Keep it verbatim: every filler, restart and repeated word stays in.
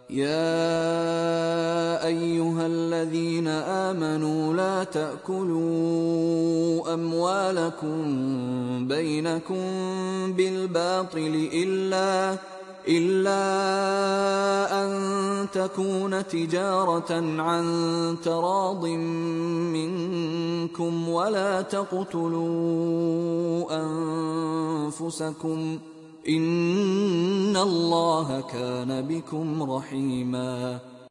يا أيها الذين آمنوا لا تأكلوا أموالكم بينكم بالباطل إلا إلا أن تكون تجارة عن تراض منكم ولا تقتلوا أنفسكم إن الله كان بكم رحيما